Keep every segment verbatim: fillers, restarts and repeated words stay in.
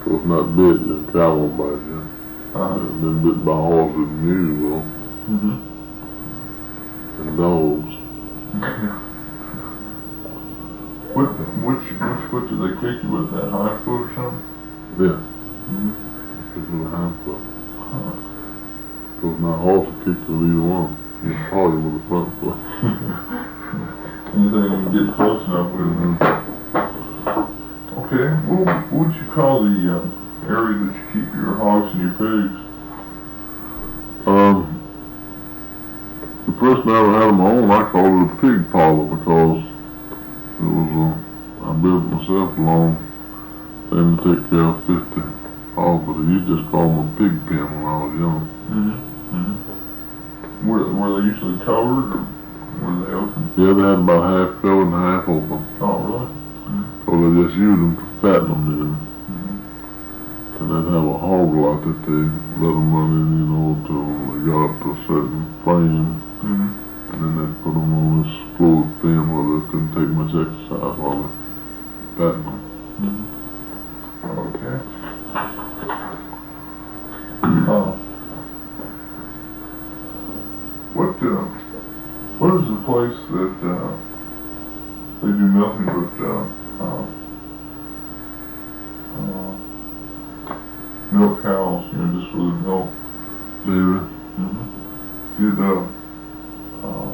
So it's not bit, just cattle bite you. Uh-huh. And then bit by horses and mules will, Mm-hmm. and dogs. What, which, which foot did they kick you with, that hind foot or something? Yeah, Mm-hmm. kick with a hind foot. Huh. Because my horse will kick with either one. You can haul you with the front foot. Anything you can get close enough with. Mm-hmm. Okay, what, what would you call the uh, area that you keep your hogs and your pigs? Um, the first time I ever had them on, I called it a pig parlor because it was, uh, I built it myself along, then to take care of fifty hogs, but they used to just call them a pig pen when I was young. Mm-hmm. Mm-hmm. Were, were they usually covered or were they open? Yeah, they had about half covered and half open. Oh, really? So they just used them to fatten them in. Mm-hmm. And they'd have a hog lot that they let them run in, you know, till they got up to a certain frame. Mm-hmm. And then they'd put them on this fluid pen where they couldn't take much exercise while they fatten them. Mm-hmm. Okay. Uh, what, uh, what is the place that, uh, they do nothing but, uh, uh, uh, milk cows, you know, just for the milk? David? Mm-hmm. Did, uh, uh,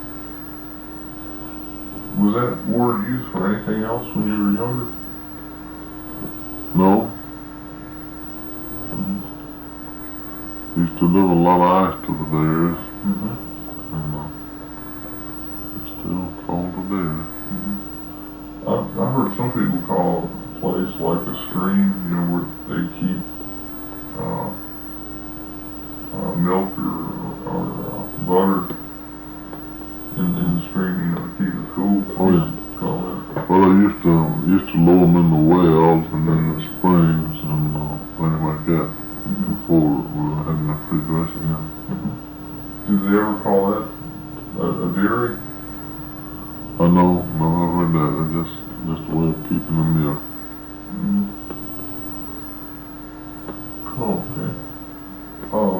was that word used for anything else when you were younger? No. Mm-hmm. Used to deliver a lot of ice to the dairies. Mm-hmm. And uh, it's still called a dairy. Mm-hmm. I, I heard some people call a place like a stream, you know, where they keep uh, uh, milk or, or uh, butter in, in the stream, you know, to keep it cool. Oh, yeah. Call that. Well, they used to used to lower them in the wells and in the springs and uh, things like that. Mm-hmm. Before we were having a refrigeration, yeah. Mm-hmm. Did they ever call that a, a dairy? I know, no, I've heard that. It's just, just a way of keeping the milk. Mm-hmm. Oh, okay. Oh.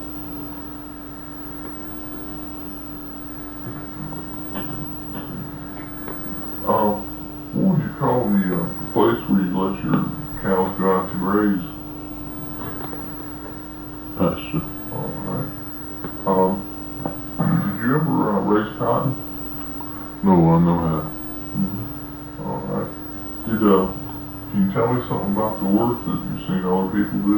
Uh, what would you call the uh, place where you let your cows go out to graze? Pasture. Alright. Um, did you ever uh, raise cotton? No, I know how. Mm-hmm. Alright. Did, uh, can you tell me something about the work that you've seen other people do?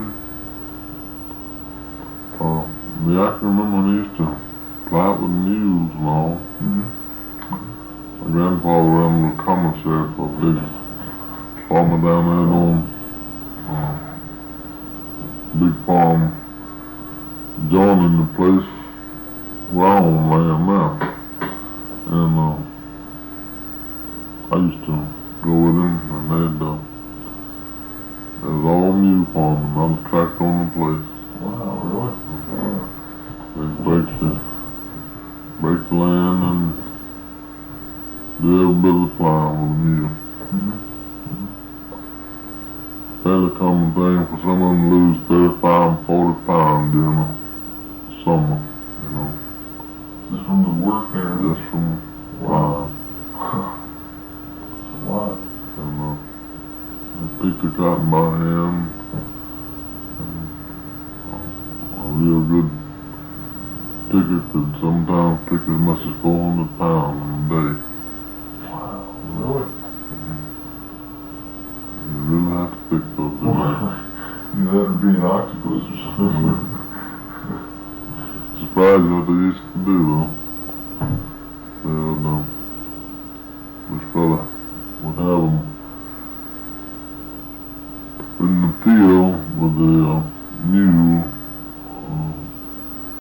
Uh, yeah, I can remember when they used to plow it with mules and all. Mm-hmm. My grandfather ran the commissary for a big farmer down there on uh, big farm joining the place where I own land now. And uh, I used to go with him and they'd, uh, it was all mule farming, not a tractor on the place. Wow, really? They'd break the, break the land and do every bit of the plowing with a mule. Mm-hmm. Fairly common thing for some of them to lose thirty-five and forty pounds during the summer, you know. Just from the work there? Just from plowing. That's a lot. And uh, they pick the cotton by hand. And, uh, a real good picker could sometimes pick as much as four hundred pounds in a day. Wow, really? You really have to pick those days. You had to be an octopus or something. Surprised what they used to do though. They would, uh, this fella would have them